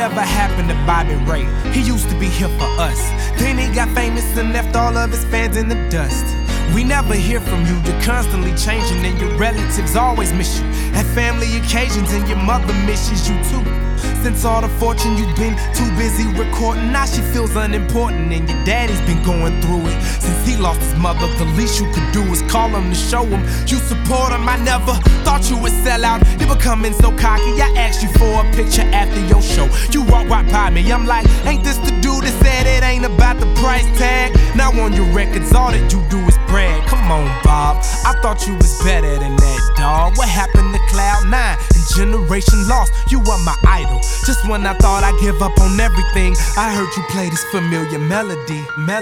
Whatever happened to Bobby Ray? He used to be here for us. Then he got famous and left all of his fans in the dust. We never hear from you, you're constantly changing, and your relatives always miss you at family occasions, and your mother misses you too. Since all the fortune, you've been too busy recording. Now she feels unimportant, and your daddy's been going through it since he lost his mother. The least you could do is call him to show him you support him. I never thought you would sell out. You're becoming so cocky. I asked you for a picture after your show. You walk right by me. I'm like, ain't this the dude that said it ain't about the price tag? Now on your records, all that you do is brag. Come on, Bob. I thought you was better than that, dawg. What happened to Cloud 9 and Generation Lost? You were my idol. Just when I thought I'd give up on everything, I heard you play this familiar melody.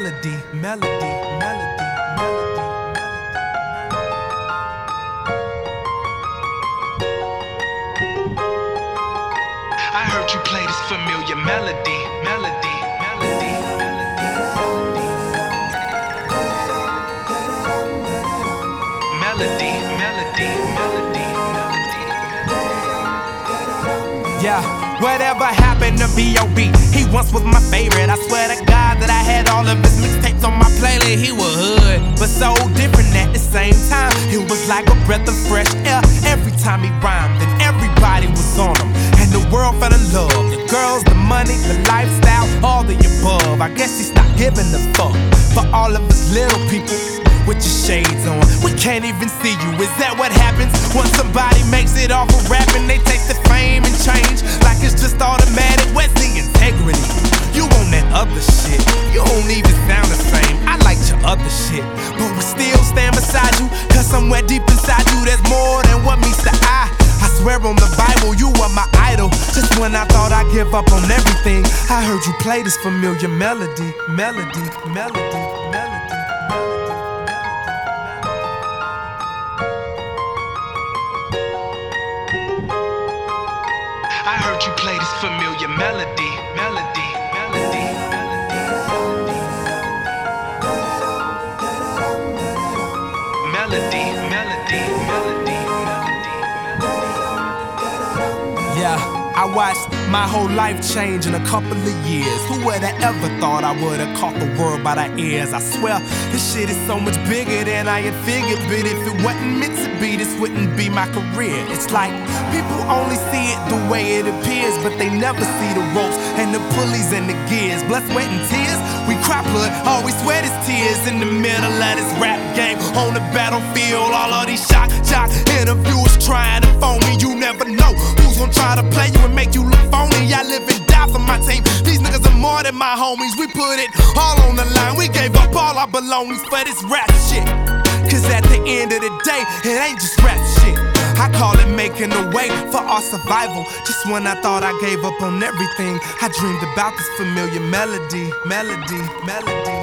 I heard you play this familiar melody. Yeah, whatever happened to B.O.B? He once was my favorite. I swear to God that I had all of his mixtapes on my playlist. He was hood, but so different at the same time. It was like a breath of fresh air every time he rhymed, and everybody was on him, and the world fell in love. The girls, the money, the lifestyle, all the above. I guess he stopped giving a fuck for all of us little people with your shades on. We can't even see you. Is that what happens when somebody makes it off of rapping? They take the fame and change like it's just automatic. Where's the integrity? You on that other shit. You don't even sound the same. I liked your other shit, but we still stand beside you, cause somewhere deep inside you there's more than what meets the eye. I swear on the Bible, you were my idol. Just when I thought I'd give up on everything, I heard you play this familiar melody. I heard you play this familiar melody. Yeah, I watched my whole life change in a couple of years. Who would have ever thought I would have caught the world by the ears? I swear, this shit is so much bigger than I had figured. But if it wasn't meant to be, this wouldn't be my career. It's like people only see it the way it appears, but they never see the ropes and the pulleys and the gears. Blood, sweat, and tears, we cry blood, all we sweat is tears. In the middle of this rap game, on the battlefield, all of these shock interviewers trying to phone me. You never know who's gonna try to play you and make you look phony. I live and die for my team. These niggas are more than my homies. We put it all on the line. We gave up all our belongings for this rap shit. Cause at the end of the day, it ain't just rap shit. I call it making a way for our survival. Just when I thought I gave up on everything, I dreamed about this familiar melody.